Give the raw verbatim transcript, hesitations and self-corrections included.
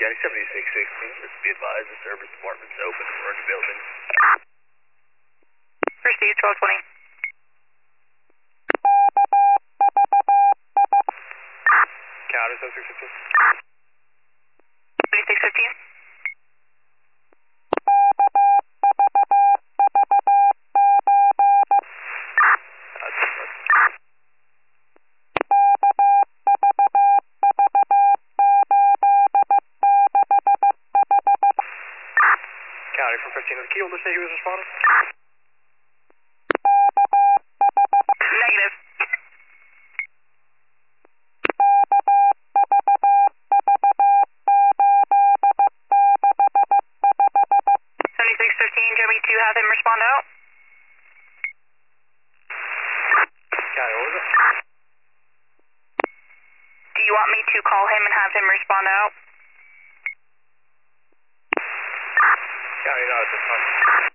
County seventy-six sixteen, let's be advised the service department's open for the building. Proceed, twelve twenty. County seventy-six fifteen. seventy-six fifteen. County from fifteen to the key, will they say he was responding? Negative. seventy-six fifteen, do you want me to have him respond out? County, what was it? Do you want me to call him and have him respond out? County, not at this time.